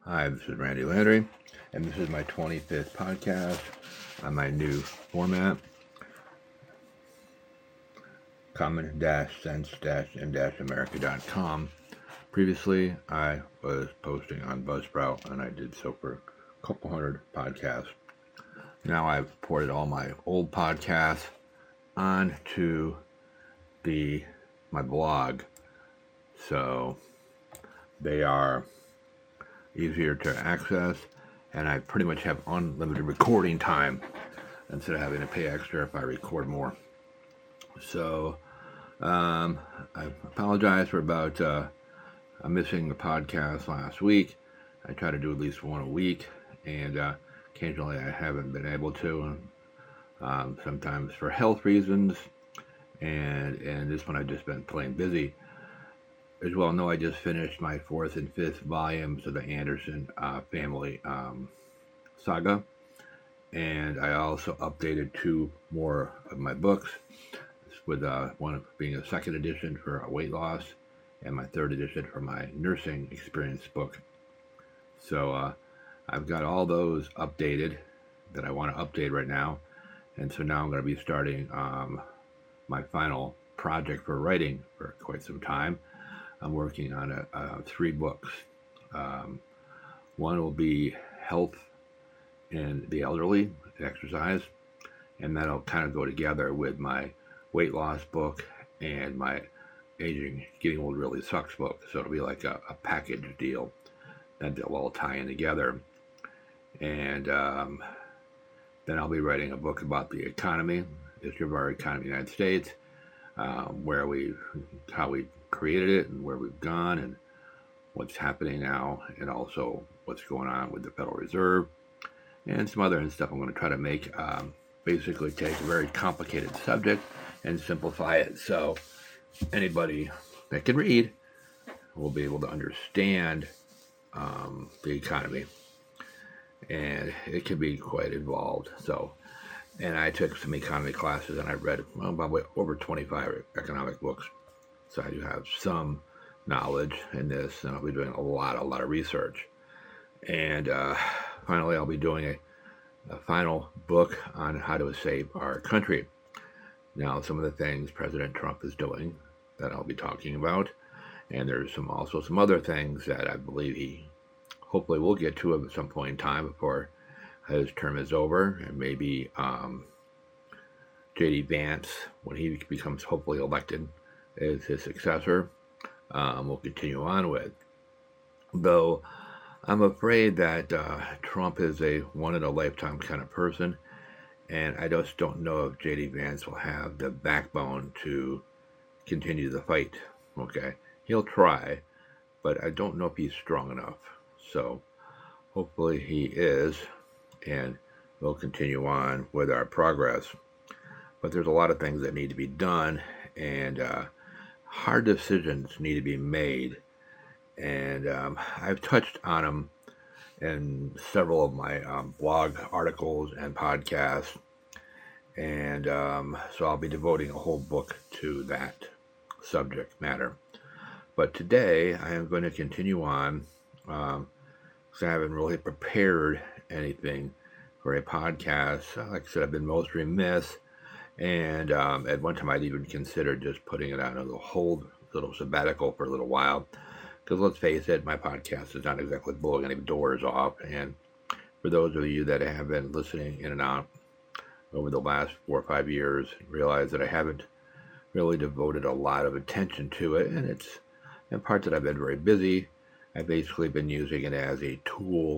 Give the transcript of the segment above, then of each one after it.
Hi, this is Randy Landry, and this is my 25th podcast on my new format, common-sense-in-america.com. Previously, I was posting on Buzzsprout, and I did so for a couple hundred podcasts. Now I've ported all my old podcasts onto my blog, so they are easier to access, and I pretty much have unlimited recording time instead of having to pay extra if I record more. So I apologize for about missing the podcast last week. I try to do at least one a week, and occasionally I haven't been able to, sometimes for health reasons, and this one I've just been plain busy. As you well know, I just finished my 4th and 5th volumes of the Anderson family saga, and I also updated 2 more of my books, with one being a 2nd edition for weight loss and my 3rd edition for my nursing experience book. So I've got all those updated that I want to update right now, and so now I'm going to be starting my final project for writing for quite some time. I'm working on 3 books. One will be health and the elderly, exercise, and that'll kind of go together with my weight loss book and my Getting Old Really Sucks book. So it'll be like a package deal that they'll all tie in together. And then I'll be writing a book about the economy, history of our economy in the United States, how we created it and where we've gone and what's happening now, and also what's going on with the Federal Reserve and some other stuff. I'm going to try to make basically take a very complicated subject and simplify it so anybody that can read will be able to understand the economy, and it can be quite involved. So, and I took some economy classes, and I read about over 25 economic books. So I do have some knowledge in this, and I'll be doing a lot of research. And finally, I'll be doing a final book on how to save our country. Now, some of the things President Trump is doing that I'll be talking about, and there's also some other things that I believe he hopefully will get to at some point in time before his term is over, and maybe J.D. Vance, when he becomes hopefully elected, is his successor, will continue on with. Though I'm afraid that Trump is a one-in-a-lifetime kind of person, and I just don't know if J.D. Vance will have the backbone to continue the fight. Okay, he'll try, but I don't know if he's strong enough. So hopefully he is, and we'll continue on with our progress. But there's a lot of things that need to be done, and hard decisions need to be made. And I've touched on them in several of my blog articles and podcasts, and so I'll be devoting a whole book to that subject matter. But today I am going to continue on, because I haven't really prepared anything for a podcast. Like I said, I've been most remiss, and at one time I'd even considered just putting it on a whole little sabbatical for a little while. Because let's face it, my podcast is not exactly blowing any doors off. And for those of you that have been listening in and out over the last 4 or 5 years, realize that I haven't really devoted a lot of attention to it. And it's in part that I've been very busy. I've basically been using it as a tool,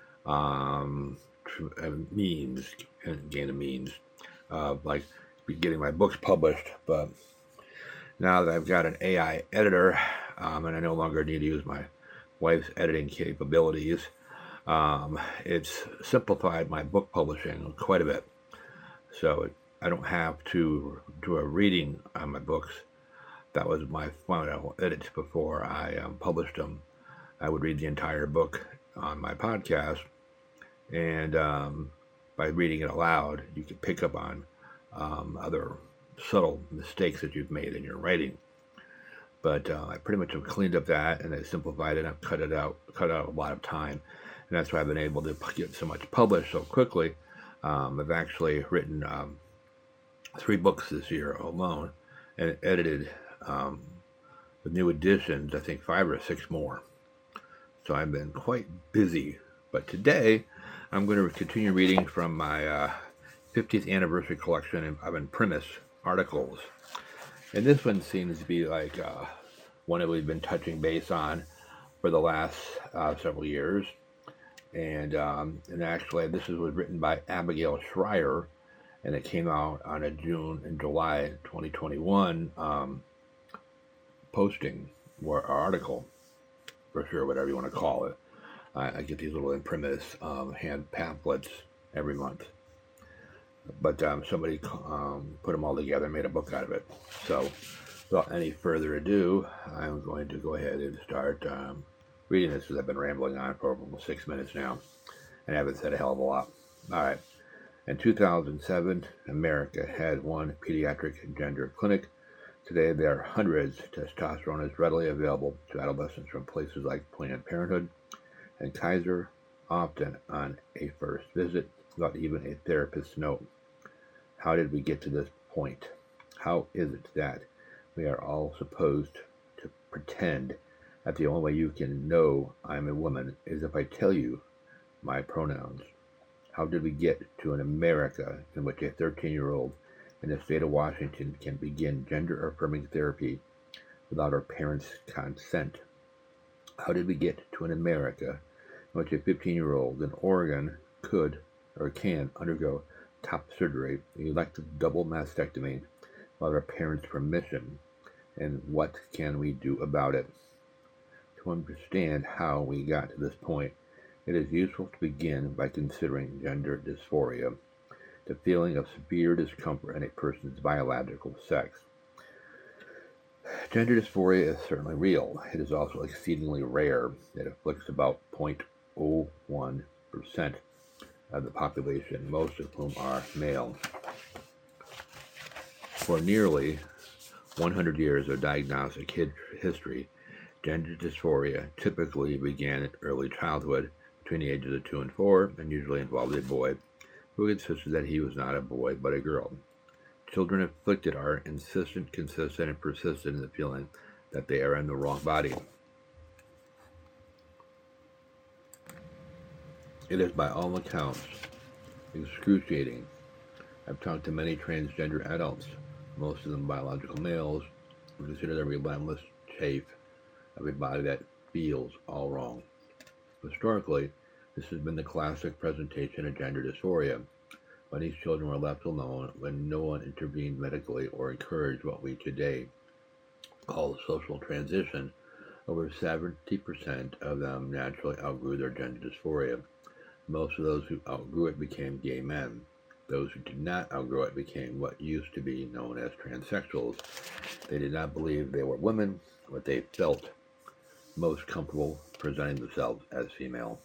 means, and gain a means of like getting my books published. But now that I've got an AI editor, and I no longer need to use my wife's editing capabilities, it's simplified my book publishing quite a bit. So I don't have to do a reading on my books. That was my final edits before I published them. I would read the entire book on my podcast, and by reading it aloud, you can pick up on other subtle mistakes that you've made in your writing. But I pretty much have cleaned up that and I simplified it. I've cut out a lot of time, and that's why I've been able to get so much published so quickly. I've actually written 3 books this year alone, and edited with new editions. I think 5 or 6 more. So I've been quite busy. But today, I'm going to continue reading from my 50th anniversary collection of Imprimis articles. And this one seems to be like one that we've been touching base on for the last several years. And actually, this was written by Abigail Schreier, and it came out on a June and July 2021 posting or article, for sure, whatever you want to call it. I get these little Imprimis hand pamphlets every month. But somebody put them all together and made a book out of it. So, without any further ado, I'm going to go ahead and start reading this, because I've been rambling on for almost 6 minutes now, and I haven't said a hell of a lot. All right. In 2007, America had one pediatric gender clinic. Today, there are hundreds. Testosterone is readily available to adolescents from places like Planned Parenthood and Kaiser, often on a first visit, without even a therapist's note. How did we get to this point? How is it that we are all supposed to pretend that the only way you can know I'm a woman is if I tell you my pronouns? How did we get to an America in which a 13-year-old in the state of Washington can begin gender-affirming therapy without her parents' consent? How did we get to an America in which a 15-year-old in Oregon could or can undergo top surgery, elective double mastectomy, without her parents' permission? And what can we do about it? To understand how we got to this point, it is useful to begin by considering gender dysphoria, the feeling of severe discomfort in a person's biological sex. Gender dysphoria is certainly real. It is also exceedingly rare. It afflicts about 0.01% of the population, most of whom are male. For nearly 100 years of diagnostic history, gender dysphoria typically began in early childhood, between the ages of 2 and 4, and usually involved a boy who insisted that he was not a boy but a girl. Children afflicted are insistent, consistent, and persistent in the feeling that they are in the wrong body. It is by all accounts excruciating. I've talked to many transgender adults, most of them biological males, who consider the relentless chafe of a body that feels all wrong. Historically, this has been the classic presentation of gender dysphoria, when these children were left alone, when no one intervened medically or encouraged what we today call social transition. Over 70% of them naturally outgrew their gender dysphoria. Most of those who outgrew it became gay men. Those who did not outgrow it became what used to be known as transsexuals. They did not believe they were women, but they felt most comfortable presenting themselves as female.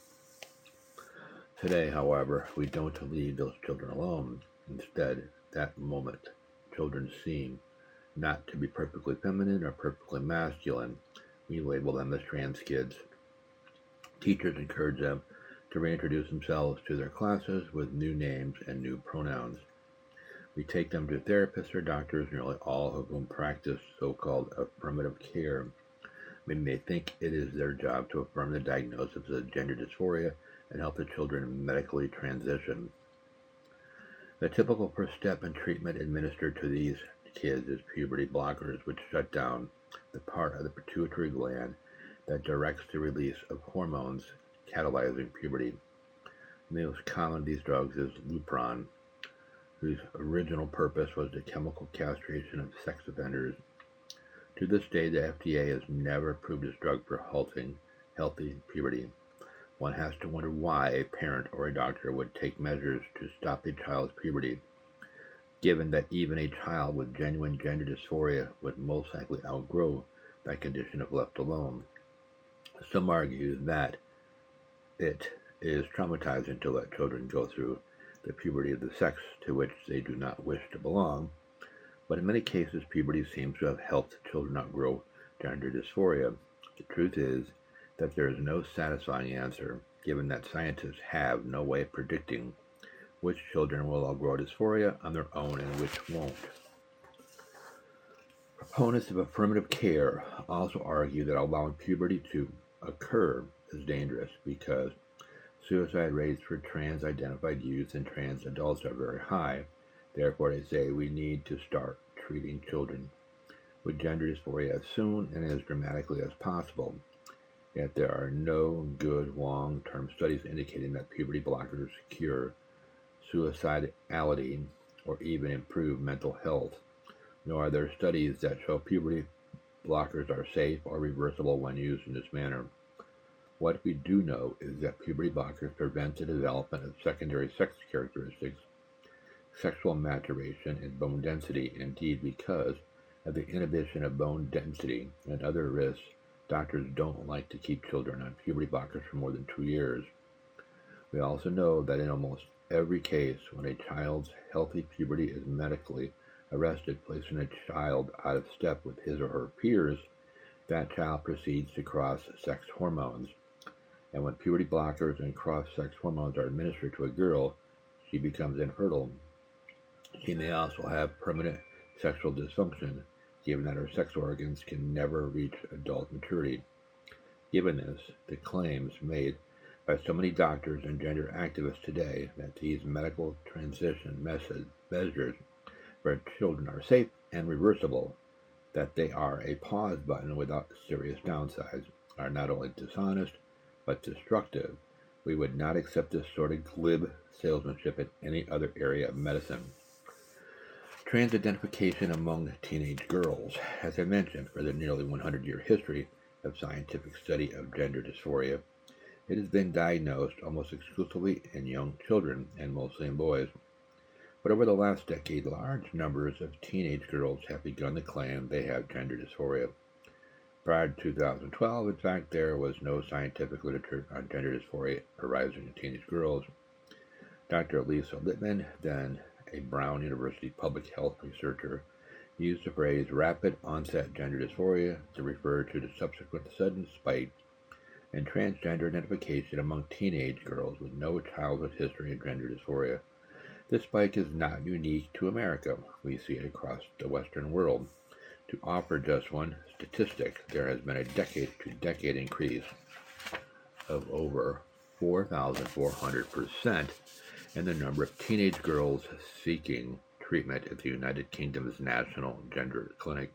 Today, however, we don't leave those children alone. Instead, that moment, children seem not to be perfectly feminine or perfectly masculine. We label them as trans kids. Teachers encourage them to reintroduce themselves to their classes with new names and new pronouns. We take them to therapists or doctors, nearly all of whom practice so-called affirmative care. We may think it is their job to affirm the diagnosis of gender dysphoria and help the children medically transition. The typical first step in treatment administered to these kids is puberty blockers, which shut down the part of the pituitary gland that directs the release of hormones catalyzing puberty. The most common of these drugs is Lupron, whose original purpose was the chemical castration of sex offenders. To this day, the FDA has never approved this drug for halting healthy puberty. One has to wonder why a parent or a doctor would take measures to stop a child's puberty, given that even a child with genuine gender dysphoria would most likely outgrow that condition if left alone. Some argue that it is traumatizing to let children go through the puberty of the sex to which they do not wish to belong, but in many cases puberty seems to have helped children outgrow gender dysphoria. The truth is that there is no satisfying answer, given that scientists have no way of predicting which children will outgrow dysphoria on their own and which won't. Proponents of affirmative care also argue that allowing puberty to occur is dangerous because suicide rates for trans-identified youth and trans adults are very high. Therefore, they say we need to start treating children with gender dysphoria as soon and as dramatically as possible. Yet there are no good long-term studies indicating that puberty blockers cure suicidality or even improve mental health, nor are there studies that show puberty blockers are safe or reversible when used in this manner. What we do know is that puberty blockers prevent the development of secondary sex characteristics, sexual maturation, and bone density. Indeed, because of the inhibition of bone density and other risks, doctors don't like to keep children on puberty blockers for more than 2 years. We also know that in almost every case, when a child's healthy puberty is medically arrested, placing a child out of step with his or her peers, that child proceeds to cross sex hormones. And when puberty blockers and cross-sex hormones are administered to a girl, she becomes infertile. She may also have permanent sexual dysfunction, given that her sex organs can never reach adult maturity. Given this, the claims made by so many doctors and gender activists today that these medical transition measures for children are safe and reversible, that they are a pause button without serious downsides, are not only dishonest, but destructive. We would not accept this sort of glib salesmanship in any other area of medicine. Trans identification among teenage girls. As I mentioned, for the nearly 100-year history of scientific study of gender dysphoria, it has been diagnosed almost exclusively in young children and mostly in boys. But over the last decade, large numbers of teenage girls have begun to claim they have gender dysphoria. Prior to 2012, in fact, there was no scientific literature on gender dysphoria arising in teenage girls. Dr. Lisa Littman, then a Brown University public health researcher, used the phrase rapid onset gender dysphoria to refer to the subsequent sudden spike in transgender identification among teenage girls with no childhood history of gender dysphoria. This spike is not unique to America. We see it across the Western world. To offer just one statistic, there has been a decade-to-decade increase of over 4,400% in the number of teenage girls seeking treatment at the United Kingdom's National Gender Clinic.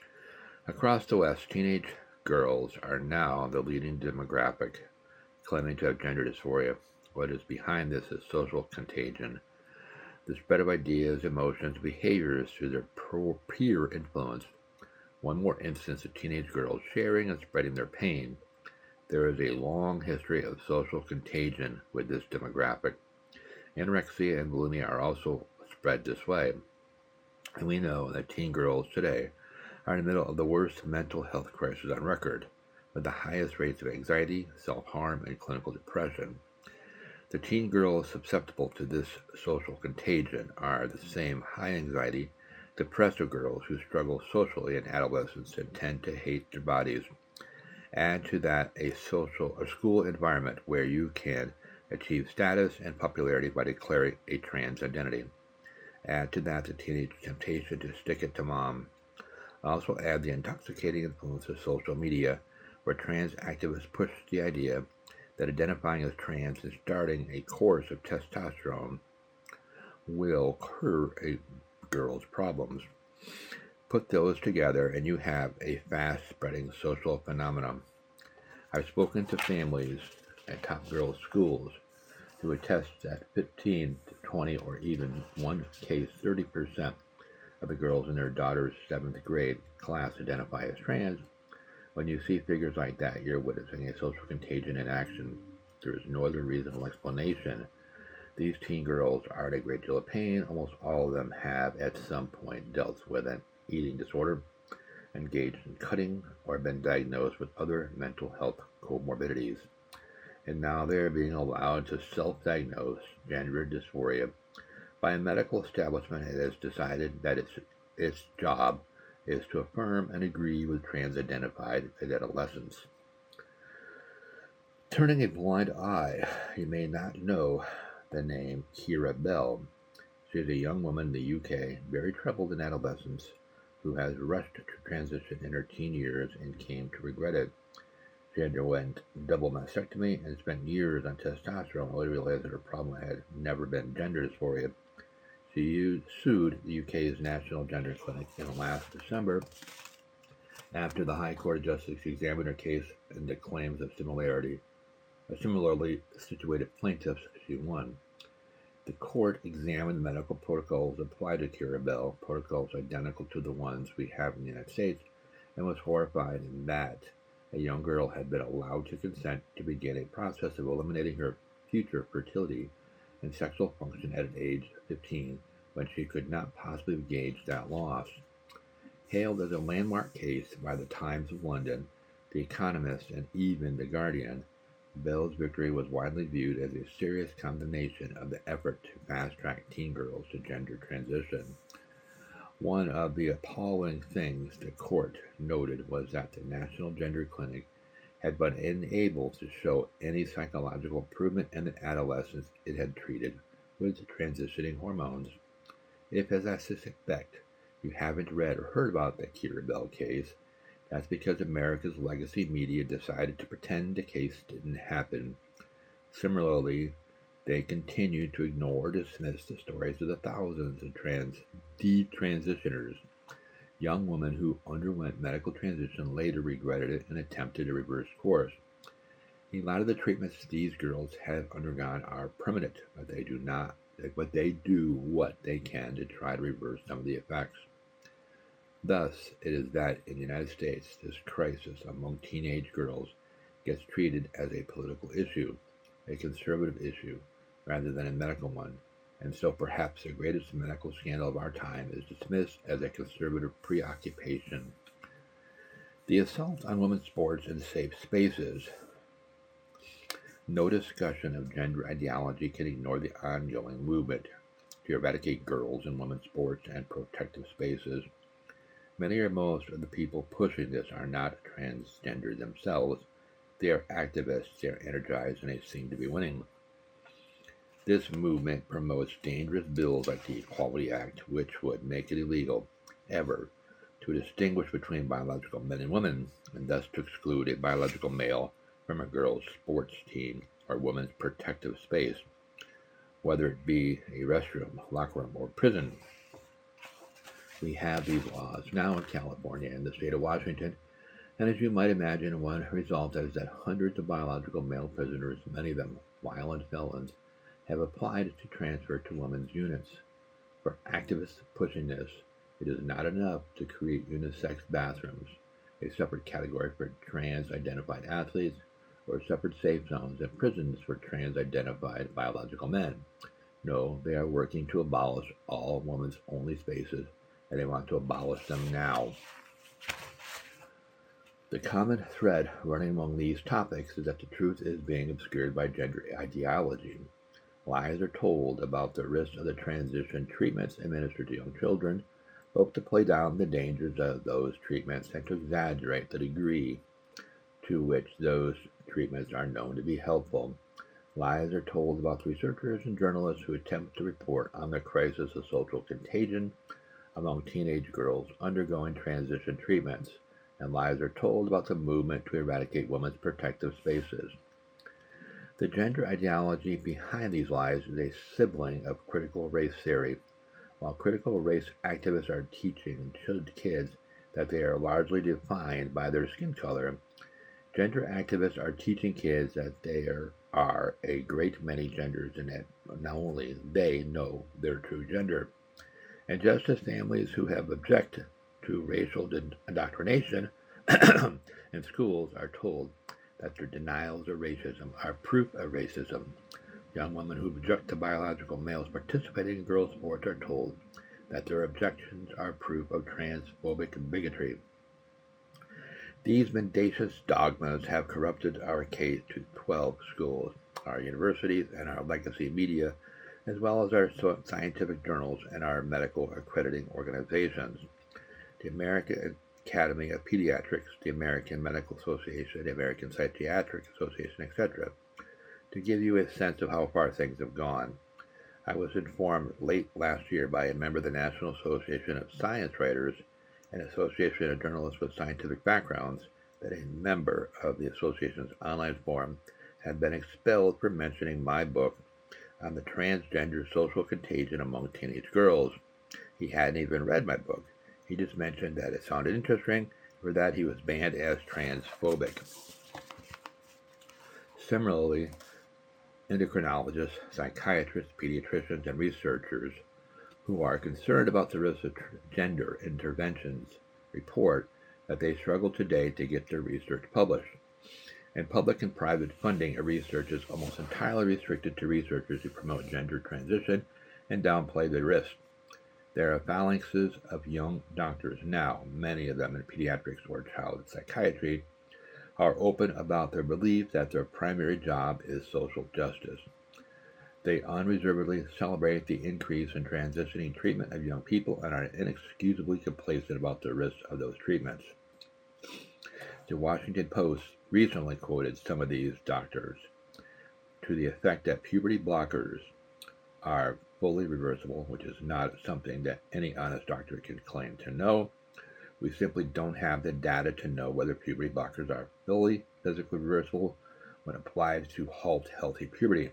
Across the West, teenage girls are now the leading demographic claiming to have gender dysphoria. What is behind this is social contagion, the spread of ideas, emotions, behaviors through their peer influence. One more instance of teenage girls sharing and spreading their pain. There is a long history of social contagion with this demographic. Anorexia and bulimia are also spread this way. And we know that teen girls today are in the middle of the worst mental health crisis on record, with the highest rates of anxiety, self-harm, and clinical depression. The teen girls susceptible to this social contagion are the same high anxiety, depressive girls who struggle socially in adolescence and tend to hate their bodies. Add to that a school environment where you can achieve status and popularity by declaring a trans identity. Add to that the teenage temptation to stick it to mom. Also add the intoxicating influence of social media, where trans activists push the idea that identifying as trans and starting a course of testosterone will cure a girl's problems. Put those together and you have a fast-spreading social phenomenon. I've spoken to families at top girls' schools who attest that 15 to 20 or even one case 30% of the girls in their daughter's 7th grade class identify as trans. When you see figures like that, you're witnessing a social contagion in action. There is no other reasonable explanation. These teen girls are in a great deal of pain. Almost all of them have at some point dealt with an eating disorder, engaged in cutting, or been diagnosed with other mental health comorbidities. And now they're being allowed to self-diagnose gender dysphoria by a medical establishment that has decided that its job is to affirm and agree with trans-identified adolescents. Turning a blind eye, you may not know the name Keira Bell. She is a young woman in the UK, very troubled in adolescence, who has rushed to transition in her teen years and came to regret it. She underwent double mastectomy and spent years on testosterone, only to realize that her problem had never been gender dysphoria. She sued the UK's National Gender Clinic in last December after the High Court of Justice examined her case and the claims of similarly situated plaintiffs. She won. The court examined the medical protocols applied to Keira Bell, protocols identical to the ones we have in the United States, and was horrified in that a young girl had been allowed to consent to begin a process of eliminating her future fertility and sexual function at age 15 when she could not possibly gauge that loss. Hailed as a landmark case by the Times of London, The Economist, and even The Guardian, Bell's victory was widely viewed as a serious condemnation of the effort to fast-track teen girls to gender transition. One of the appalling things the court noted was that the National Gender Clinic had been unable to show any psychological improvement in the adolescents it had treated with transitioning hormones. If, as I suspect, you haven't read or heard about the Keira Bell case, that's because America's legacy media decided to pretend the case didn't happen. Similarly, they continue to ignore or dismiss the stories of the thousands of detransitioners, young women who underwent medical transition, later regretted it, and attempted a reverse course. A lot of the treatments these girls have undergone are permanent, but they do what they can to try to reverse some of the effects. Thus, it is that in the United States, this crisis among teenage girls gets treated as a political issue, a conservative issue, rather than a medical one, and so perhaps the greatest medical scandal of our time is dismissed as a conservative preoccupation. The assault on women's sports and safe spaces. No discussion of gender ideology can ignore the ongoing movement to eradicate girls in women's sports and protective spaces. Many or most of the people pushing this are not transgender themselves. They are activists, they are energized, and they seem to be winning. This movement promotes dangerous bills like the Equality Act, which would make it illegal, ever, to distinguish between biological men and women, and thus to exclude a biological male from a girl's sports team or women's protective space, whether it be a restroom, locker room, or prison. We have these laws now in California and the state of Washington, and as you might imagine, one result is that hundreds of biological male prisoners, many of them violent felons, have applied to transfer to women's units. For activists pushing this, it is not enough to create unisex bathrooms, a separate category for trans-identified athletes, or separate safe zones and prisons for trans-identified biological men. No, they are working to abolish all women's-only spaces, and they want to abolish them now. The common thread running among these topics is that the truth is being obscured by gender ideology. Lies are told about the risks of the transition treatments administered to young children, both to play down the dangers of those treatments and to exaggerate the degree to which those treatments are known to be helpful. Lies are told about the researchers and journalists who attempt to report on the crisis of social contagion among teenage girls undergoing transition treatments, and lies are told about the movement to eradicate women's protective spaces. The gender ideology behind these lies is a sibling of critical race theory. While critical race activists are teaching kids that they are largely defined by their skin color, gender activists are teaching kids that there are a great many genders and that not only they know their true gender. And just as families who have objected to racial indoctrination in schools are told that their denials of racism are proof of racism, young women who object to biological males participating in girls' sports are told that their objections are proof of transphobic bigotry. These mendacious dogmas have corrupted our K-12 schools, our universities, and our legacy media, as well as our scientific journals and our medical accrediting organizations. the American Academy of Pediatrics, the American Medical Association, the American Psychiatric Association, etc., to give you a sense of how far things have gone. I was informed late last year by a member of the National Association of Science Writers and Association of Journalists with Scientific Backgrounds that a member of the association's online forum had been expelled for mentioning my book on the transgender social contagion among teenage girls. He hadn't even read my book. He just mentioned that it sounded interesting, or that he was banned as transphobic. Similarly, endocrinologists, psychiatrists, pediatricians, and researchers who are concerned about the risks of gender interventions report that they struggle today to get their research published. And public and private funding of research is almost entirely restricted to researchers who promote gender transition and downplay the risks. There are phalanxes of young doctors now, many of them in pediatrics or child psychiatry, are open about their belief that their primary job is social justice. They unreservedly celebrate the increase in transitioning treatment of young people and are inexcusably complacent about the risks of those treatments. The Washington Post recently quoted some of these doctors to the effect that puberty blockers are fully reversible, which is not something that any honest doctor can claim to know. We simply don't have the data to know whether puberty blockers are fully physically reversible when applied to halt healthy puberty.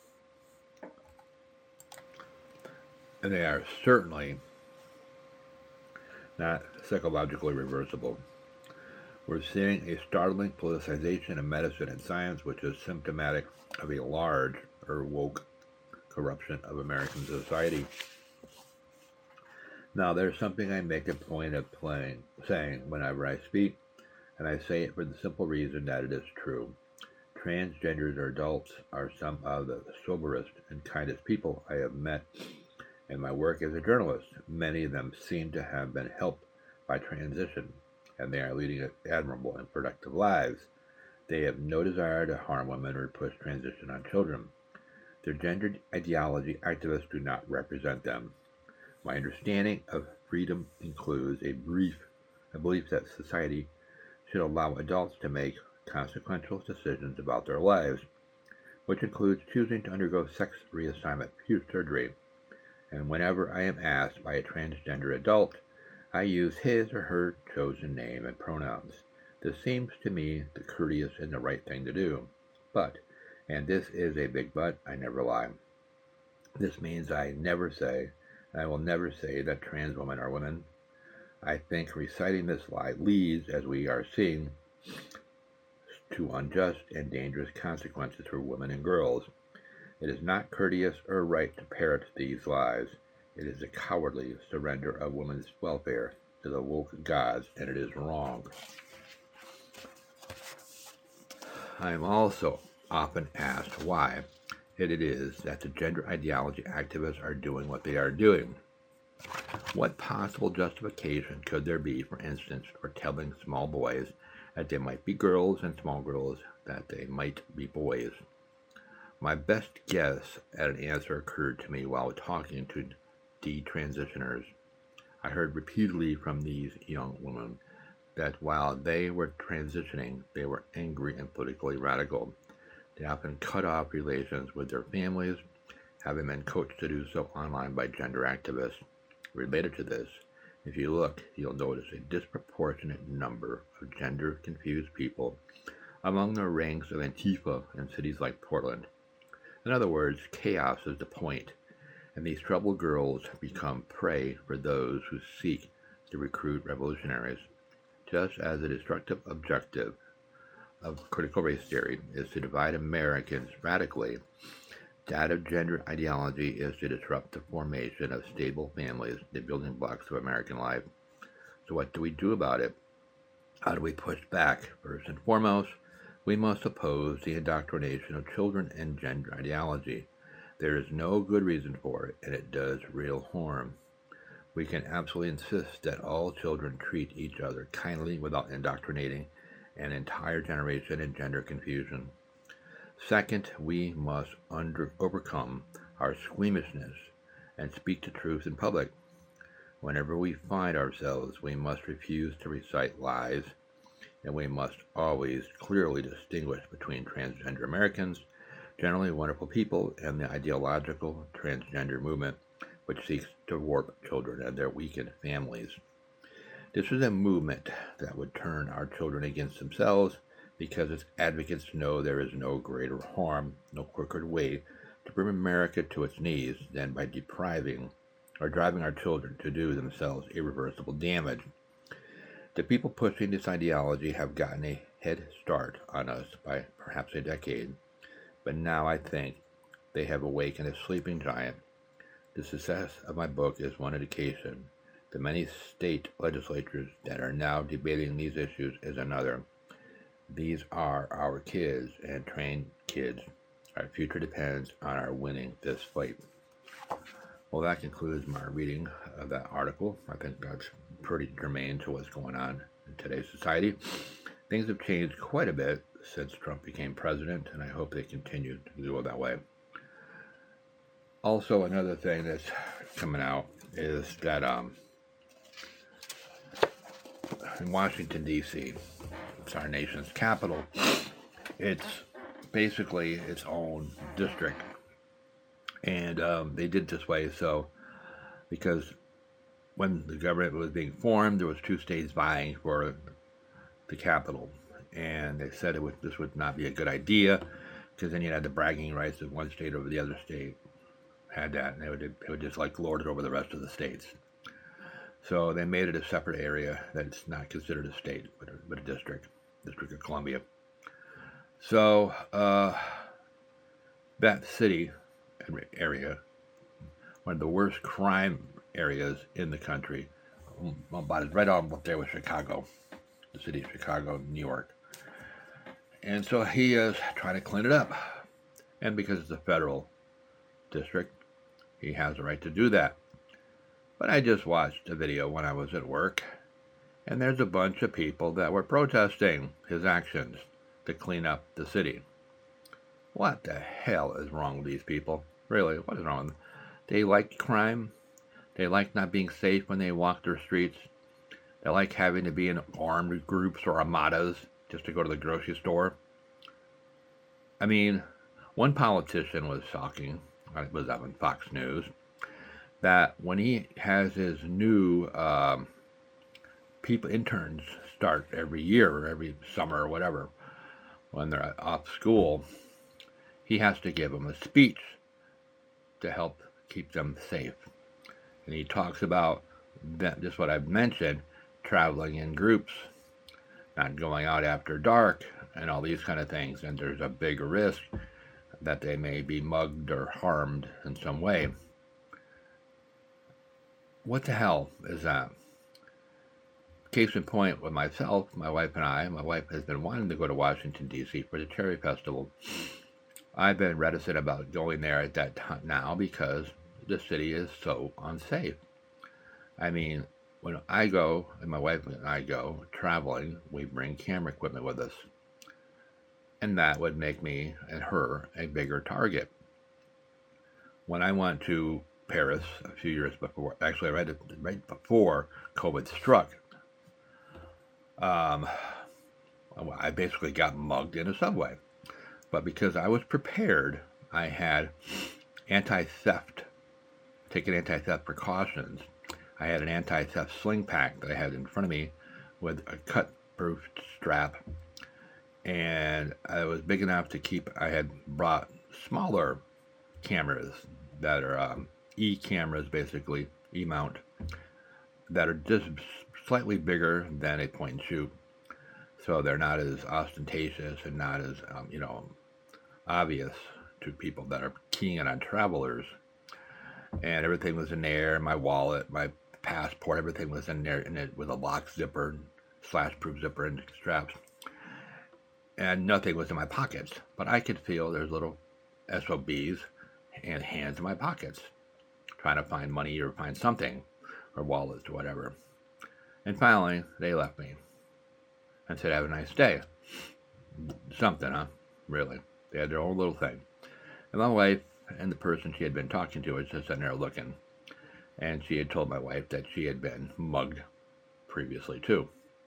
And they are certainly not psychologically reversible. We're seeing a startling politicization of medicine and science, which is symptomatic of a large or woke corruption of American society. Now, there's something I make a point of saying whenever I speak, and I say it for the simple reason that it is true. Transgenders or adults are some of the soberest and kindest people I have met in my work as a journalist. Many of them seem to have been helped by transition, and they are leading admirable and productive lives. They have no desire to harm women or push transition on children. Their gender ideology activists do not represent them. My understanding of freedom includes a belief that society should allow adults to make consequential decisions about their lives, which includes choosing to undergo sex reassignment surgery. And whenever I am asked by a transgender adult, I use his or her chosen name and pronouns. This seems to me the courteous and the right thing to do. But, and this is a big but, I never lie. This means I never say, and I will never say, that trans women are women. I think reciting this lie leads, as we are seeing, to unjust and dangerous consequences for women and girls. It is not courteous or right to parrot these lies. It is a cowardly surrender of women's welfare to the woke gods, and it is wrong. I am also often asked why it is that the gender ideology activists are doing what they are doing. What possible justification could there be, for instance, for telling small boys that they might be girls and small girls that they might be boys? My best guess at an answer occurred to me while talking to detransitioners. I heard repeatedly from these young women that while they were transitioning, they were angry and politically radical. They often cut off relations with their families, having been coached to do so online by gender activists. Related to this, if you look, you'll notice a disproportionate number of gender-confused people among the ranks of Antifa in cities like Portland. In other words, chaos is the point, and these troubled girls become prey for those who seek to recruit revolutionaries. Just as the destructive objective of critical race theory is to divide Americans radically, that of gender ideology is to disrupt the formation of stable families, the building blocks of American life. So what do we do about it? How do we push back? First and foremost, we must oppose the indoctrination of children in gender ideology. There is no good reason for it, and it does real harm. We can absolutely insist that all children treat each other kindly without indoctrinating an entire generation in gender confusion. Second, we must overcome our squeamishness and speak the truth in public. Whenever we find ourselves, we must refuse to recite lies, and we must always clearly distinguish between transgender Americans, generally wonderful people, and the ideological transgender movement, which seeks to warp children and their weakened families. This is a movement that would turn our children against themselves because its advocates know there is no greater harm, no quicker way to bring America to its knees than by depriving or driving our children to do themselves irreversible damage. The people pushing this ideology have gotten a head start on us by perhaps a decade, but now I think they have awakened a sleeping giant. The success of my book is one indication. The many state legislatures that are now debating these issues is another. These are our kids and trained kids. Our future depends on our winning this fight. Well, that concludes my reading of that article. I think that's pretty germane to what's going on in today's society. Things have changed quite a bit since Trump became president, and I hope they continue to go that way. Also, another thing that's coming out is that in Washington, D.C., it's our nation's capital, it's basically its own district. And they did this way so because when the government was being formed, there was two states vying for the capital. And they said this would not be a good idea because then you had the bragging rights of one state over the other state. Had that, and they would just like lord it over the rest of the states. So they made it a separate area that's not considered a state, but a district of Columbia. So that city area, one of the worst crime areas in the country, about it right on up there with Chicago, the city of Chicago, New York. And so he is trying to clean it up. And because it's a federal district, he has the right to do that. But I just watched a video when I was at work, and there's a bunch of people that were protesting his actions to clean up the city. What the hell is wrong with these people? Really, what is wrong with them? They like crime. They like not being safe when they walk their streets. They like having to be in armed groups or armadas just to go to the grocery store. I mean, one politician was talking, it was up on Fox News, that when he has his new interns start every year or every summer or whatever, when they're off school, he has to give them a speech to help keep them safe. And he talks about that, just what I've mentioned, traveling in groups, not going out after dark, and all these kind of things. And there's a big risk that they may be mugged or harmed in some way. What the hell is that? Case in point with myself, my wife and I, my wife has been wanting to go to Washington, D.C. for the Cherry Festival. I've been reticent about going there at that time now because the city is so unsafe. I mean, when I go, and my wife and I go traveling, we bring camera equipment with us. And that would make me and her a bigger target. When I went to Paris a few years before, actually right before COVID struck, I basically got mugged in a subway. But because I was prepared, I had taken anti-theft precautions. I had an anti-theft sling pack that I had in front of me with a cut-proof strap. And it was big enough to I had brought smaller cameras that are E-cameras, basically, E-mount, that are just slightly bigger than a point and shoot. So they're not as ostentatious and not as, obvious to people that are keying in on travelers. And everything was in there, my wallet, my passport, everything was in there, and it with a lock zipper, slash-proof zipper and straps. And nothing was in my pockets. But I could feel there's little SOBs and hands in my pockets, trying to find money or find something, or wallets or whatever. And finally, they left me and said, "Have a nice day." Something, huh? Really. They had their own little thing. And my wife and the person she had been talking to was just sitting there looking. And she had told my wife that she had been mugged previously too.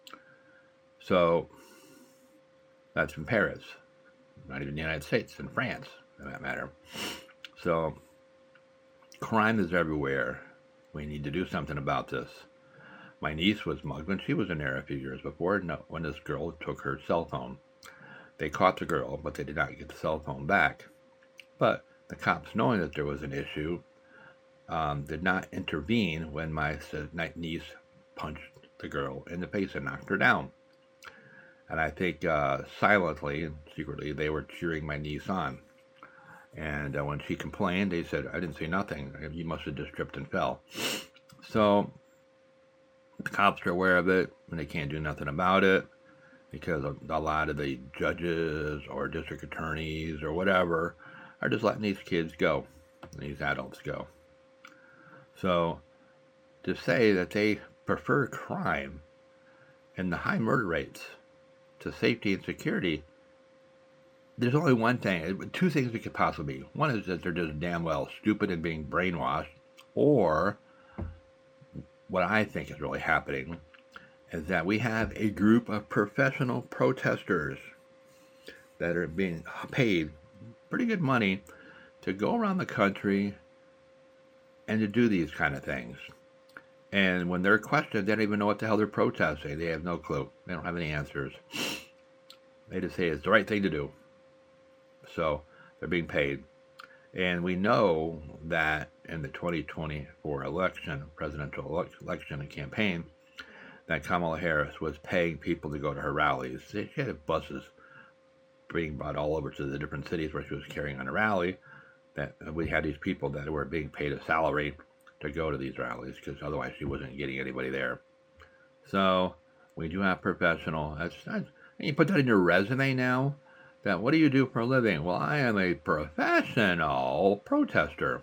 So that's in Paris, not even the United States, in France, for that matter. So crime is everywhere. We need to do something about this. My niece was mugged when she was in there a few years before, when this girl took her cell phone. They caught the girl, but they did not get the cell phone back. But the cops, knowing that there was an issue, did not intervene when my niece punched the girl in the face and knocked her down. And I think silently and secretly they were cheering my niece on. And when she complained, they said, "I didn't see nothing. You must have just tripped and fell." So the cops are aware of it, and they can't do nothing about it because a lot of the judges or district attorneys or whatever are just letting these kids go, these adults go. So to say that they prefer crime and the high murder rates to safety and security, there's only one thing, two things it could possibly be. One is that they're just damn well stupid and being brainwashed, or what I think is really happening is that we have a group of professional protesters that are being paid pretty good money to go around the country and to do these kind of things. And when they're questioned, they don't even know what the hell they're protesting. They have no clue. They don't have any answers. They just say it's the right thing to do. So they're being paid. And we know that in the 2024 election, presidential election and campaign, that Kamala Harris was paying people to go to her rallies. She had buses being brought all over to the different cities where she was carrying on a rally. That we had these people that were being paid a salary to go to these rallies because otherwise she wasn't getting anybody there. So we do have professional. And you put that in your resume now. That what do you do for a living? Well, I am a professional protester,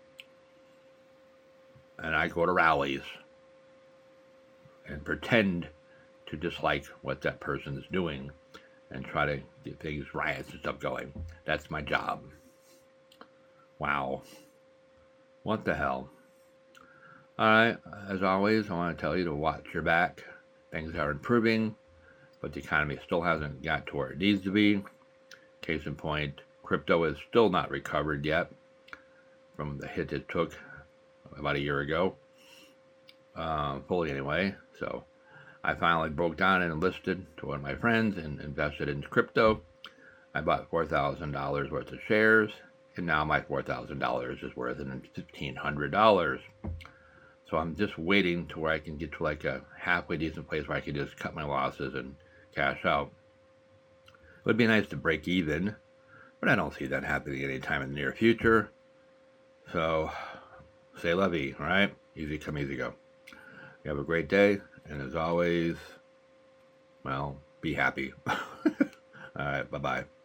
and I go to rallies and pretend to dislike what that person is doing and try to get things, riots and stuff going. That's my job. Wow. What the hell? Alright, as always, I want to tell you to watch your back. Things are improving, but the economy still hasn't got to where it needs to be. Case in point, crypto is still not recovered yet from the hit it took about a year ago. Fully anyway. So I finally broke down and enlisted to one of my friends and invested in crypto. I bought $4,000 worth of shares, and now my $4,000 is worth $1,500. So I'm just waiting to where I can get to like a halfway decent place where I can just cut my losses and cash out. It would be nice to break even, but I don't see that happening anytime in the near future. So, c'est la vie, all right? Easy come, easy go. You have a great day, and as always, well, be happy. All right, bye-bye.